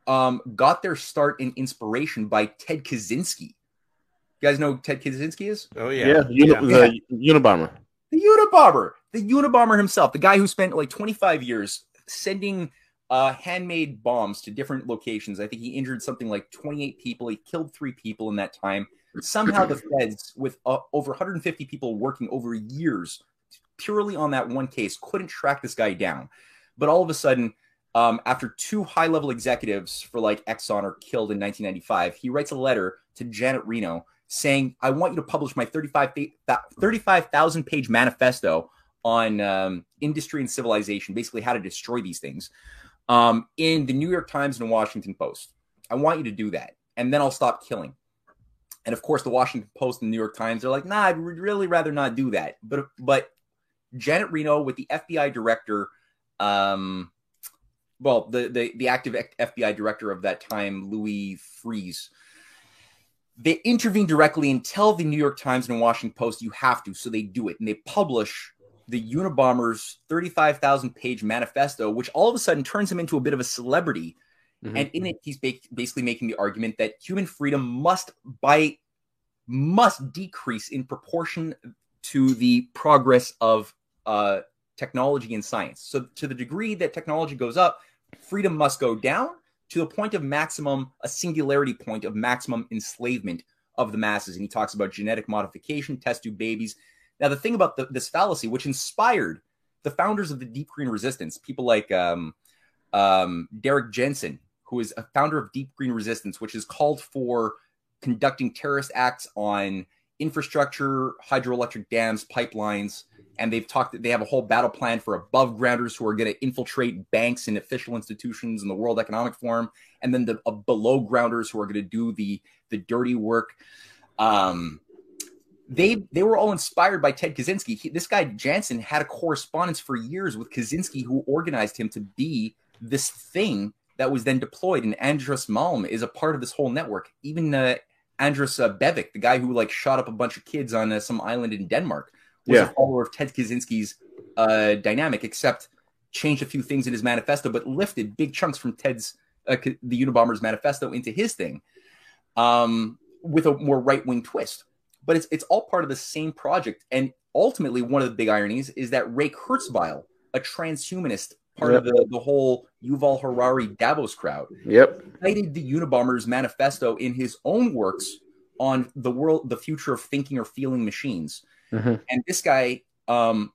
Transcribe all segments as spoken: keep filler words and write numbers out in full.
um, got their start in inspiration by Ted Kaczynski. You guys know who Ted Kaczynski is? Oh, yeah. Yeah, uni- yeah. the Unabomber. The Unabomber. The Unabomber himself. The guy who spent like twenty-five years sending uh, handmade bombs to different locations. I think he injured something like twenty-eight people. He killed three people in that time. Somehow the feds, with uh, over one hundred fifty people working over years purely on that one case, couldn't track this guy down. But all of a sudden, um, after two high-level executives for like Exxon are killed in nineteen ninety-five, he writes a letter to Janet Reno saying, I want you to publish my thirty-five thousand page manifesto on um, industry and civilization, basically how to destroy these things, um, in the New York Times and the Washington Post. I want you to do that, and then I'll stop killing. And of course, the Washington Post and the New York Times are like, nah, I'd really rather not do that. But but Janet Reno with the F B I director, um, well, the, the, the active F B I director of that time, Louis Freeze, they intervene directly and tell the New York Times and Washington Post, you have to. So they do it. And they publish the Unabomber's thirty-five thousand page manifesto, which all of a sudden turns him into a bit of a celebrity. Mm-hmm. And in it, he's basically making the argument that human freedom must by must decrease in proportion to the progress of uh, technology and science. So to the degree that technology goes up, freedom must go down to the point of maximum, a singularity point of maximum enslavement of the masses. And he talks about genetic modification, test tube babies. Now, the thing about the, this fallacy, which inspired the founders of the Deep Green Resistance, people like um, um, Derrick Jensen, who is a founder of Deep Green Resistance, which is called for conducting terrorist acts on infrastructure, hydroelectric dams, pipelines. And they've talked, they have a whole battle plan for above grounders who are going to infiltrate banks and official institutions in the World Economic Forum. And then the uh, below grounders who are going to do the, the dirty work. Um, they, they were all inspired by Ted Kaczynski. He, this guy Jansen had a correspondence for years with Kaczynski, who organized him to be this thing that was then deployed. And Andras Malm is a part of this whole network. Even uh, Andras uh, Bevik, the guy who like shot up a bunch of kids on uh, some island in Denmark, was yeah. a follower of Ted Kaczynski's uh, dynamic, except changed a few things in his manifesto, but lifted big chunks from Ted's, uh, the Unabomber's manifesto into his thing, um, with a more right-wing twist. But it's it's all part of the same project. And ultimately, one of the big ironies is that Ray Kurzweil, a transhumanist, part yep. of the, the whole Yuval Harari Davos crowd, yep. cited the Unabomber's manifesto in his own works on the world, the future of thinking or feeling machines. Mm-hmm. And this guy um,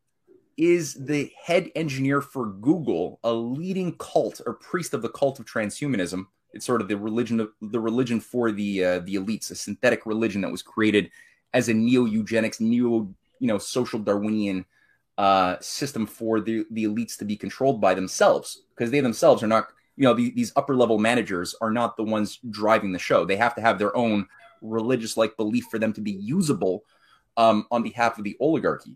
is the head engineer for Google, a leading cult or priest of the cult of transhumanism. It's sort of the religion of the religion for the uh, the elites, a synthetic religion that was created as a neo-eugenics, neo you know social Darwinian uh, system for the the elites to be controlled by themselves, because they themselves are not you know the, these upper level managers are not the ones driving the show. They have to have their own religious like belief for them to be usable um, on behalf of the oligarchy.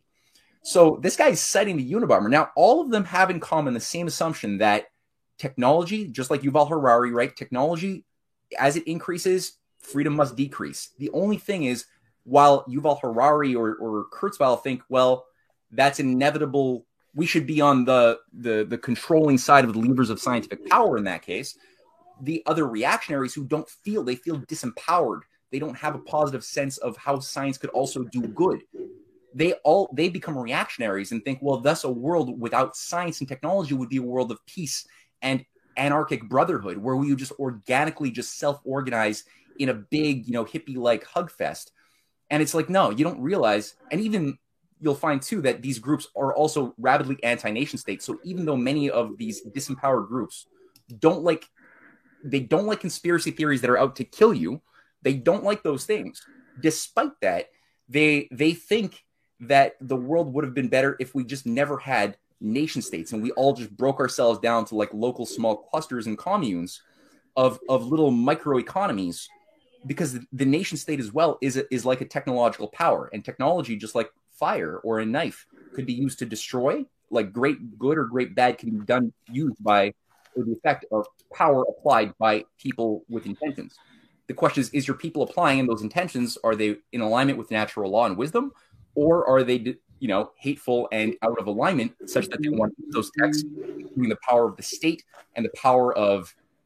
So this guy is citing the Unabomber. Now, all of them have in common the same assumption that technology, just like Yuval Harari, right? Technology, as it increases, freedom must decrease. The only thing is, while Yuval Harari or, or Kurzweil think, well, that's inevitable, we should be on the, the, the controlling side of the levers of scientific power in that case, the other reactionaries who don't feel, they feel disempowered. They don't have a positive sense of how science could also do good. They all they become reactionaries and think, well, thus a world without science and technology would be a world of peace and anarchic brotherhood, where we would just organically just self-organize in a big, you know, hippie-like hug fest. And it's like, no, you don't realize, and even you'll find too that these groups are also rabidly anti-nation states. So even though many of these disempowered groups don't like, they don't like conspiracy theories that are out to kill you, they don't like those things. Despite that, they they think that the world would have been better if we just never had nation states and we all just broke ourselves down to like local small clusters and communes of, of little microeconomies, because the, the nation state as well is, a, is like a technological power, and technology, just like fire or a knife, could be used to destroy. Like great good or great bad can be done, used by, or the effect of power applied by people with intentions. The question is, is your people applying in those intentions? Are they in alignment with natural law and wisdom? Or are they, you know, hateful and out of alignment, such that they want those texts, including the power of the state and the power of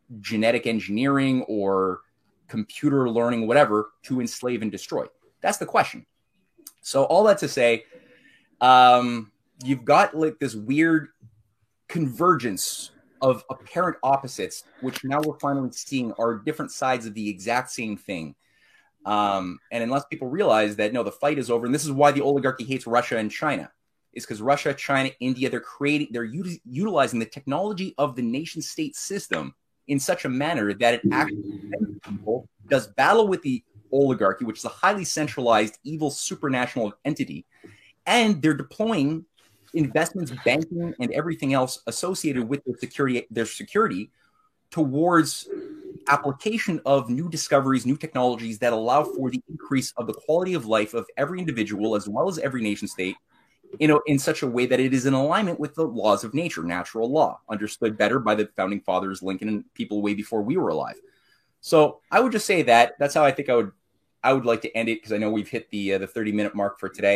genetic engineering or computer learning, whatever, to enslave and destroy? That's the question. So all that to say, um, you've got like this weird convergence of apparent opposites, which now we're finally seeing are different sides of the exact same thing. Um, and unless people realize that, no, the fight is over, and this is why the oligarchy hates Russia and China, is because Russia, China, India, they're creating, they're u- utilizing the technology of the nation state system in such a manner that it actually people, does battle with the oligarchy, which is a highly centralized, evil, supranational entity, and they're deploying investments, banking, and everything else associated with their security, their security towards application of new discoveries, new technologies that allow for the increase of the quality of life of every individual as well as every nation state, you know, in such a way that it is in alignment with the laws of nature, natural law, understood better by the founding fathers, Lincoln, and people way before we were alive. So I would just say that that's how I think I would I would like to end it, because I know we've hit the uh, the thirty minute mark for today.